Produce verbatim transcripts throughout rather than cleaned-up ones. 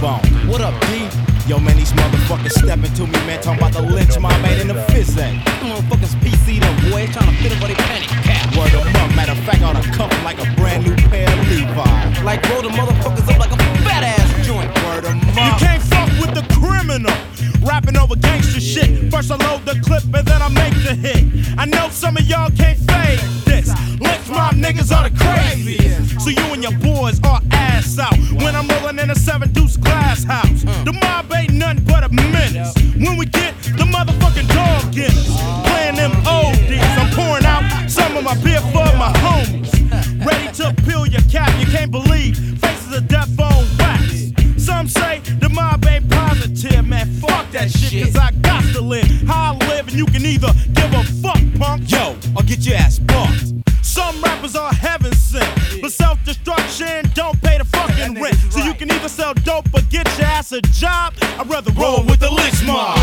T-Bone. What up, D? Yo, man, these motherfuckers stepping to me, man, talking about the lynch mob man in the fizz act. Motherfuckers P C them, boy, trying to fit it for they panic cap. Word them up, matter of fact, I ought to cuff them like a brand new pair of Levi's. Like roll the motherfuckers up like a fat ass joint. Word them up. You can't fuck with the criminal. Rapping over gangster shit. First I load the clip and then I make the hit. I know some of y'all can't fade this. Lynch mob niggas are the craziest. So you and your boys are ass out when I'm rolling in a seven deuce glass house. The mob ain't nothing but a menace. When we get the motherfucking dog getters, playing them oldies, I'm pouring out some of my beer for my homies. Ready to peel your cap, you can't believe faces of death on wax. Some say the mob ain't positive, man. Fuck that shit, cause I got to live how I live, and you can either give a fuck, punk, yo, or get your ass bucked. Some rappers are heaven sent, but self-destruction don't pay the fucking rent. So you can either sell dope or get your ass a job. I'd rather roll with the lynch mob.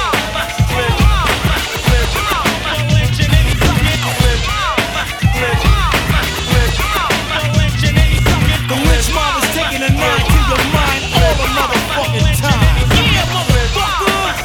The lynch mob is taking a nine to your mind all the motherfucking time. Yeah, motherfucker!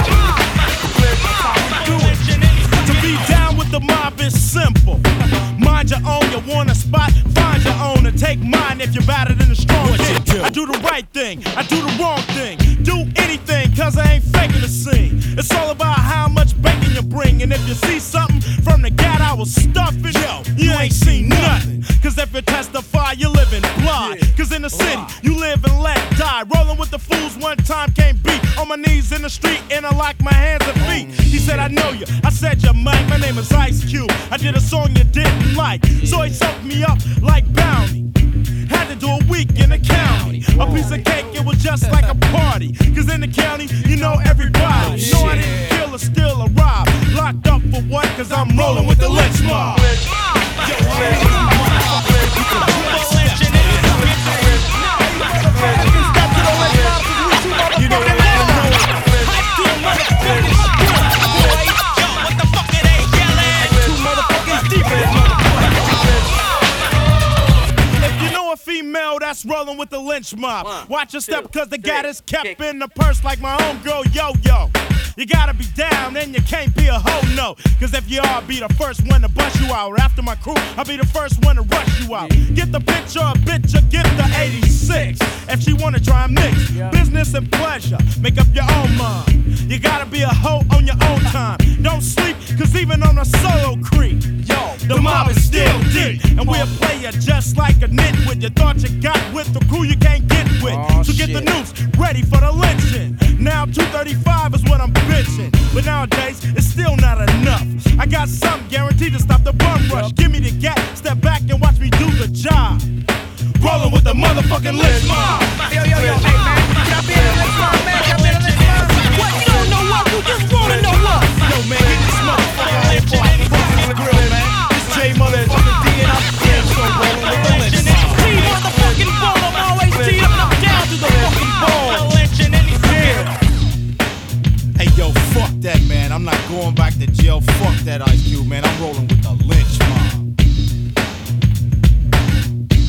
To be down with the mob is simple. Mind your own, you want a spot, find your own and take mine if you're better than the strong thing. do? I do the right thing, I do the wrong thing. Do anything, cause I ain't faking the scene. It's all about how much bacon you bring. And if you see something from the gat I was stuffing, yo, you ain't seen nothing. Cause if you testify, you live in blind. Cause in the city, you live and let die. Rolling with the fools one time can't beat. On my knees in the street and I lock my hands and feet. He said, I know you. I said, you're Mike. My name is Ice Cube. I did a song you didn't like. So he soaked me up like Bounty. Had to do a week in the county. A piece of cake, it was just like a party. Cause in the county, you know everybody. You know I didn't kill or steal or rob. Locked up for what? Cause I'm rolling with the lynch mob. You know female that's rolling with the lynch mob. One, Watch your step, cause the gat is kept kick. In the purse like my homegirl Yo-Yo. You gotta be down and you can't be a hoe, no. Cause if you are, I'll be the first one to bust you out. After my crew, I'll be the first one to rush you out. Get the picture, bitch, or get the eighty-six. If she wanna try and mix business and pleasure, make up your own mind. You gotta be a hoe on your own time. Don't sleep, cause even on a solo creep, yo, the mob is still deep. And we'll play you just like a nitwit. You thought you got with the crew you can't get with. Oh, so get shit. The noose ready for the lynching. Now two thirty-five is what I'm bitching. But nowadays, it's still not enough. I got something guaranteed to stop the bum rush. Give me the gat, step back and watch me do the job. Rolling with the motherfucking lynch mob. Yo, yo, yo, hey man, can I be in the lynch mob, man? Can I be in the lynch mob? What? You don't know what? You just wanna know what? Yo, man, get this motherfucker on for I can the grill, man. This J motherfucking D and I'm damn so rolling with the lynch mob. T motherfucking ball, I'm always T'd up and I'm down to the fucking ball. Yeah. Hey, yo, fuck that, man. I'm not going back to jail. Fuck that Ice Cube, man. I'm rolling with the lynch.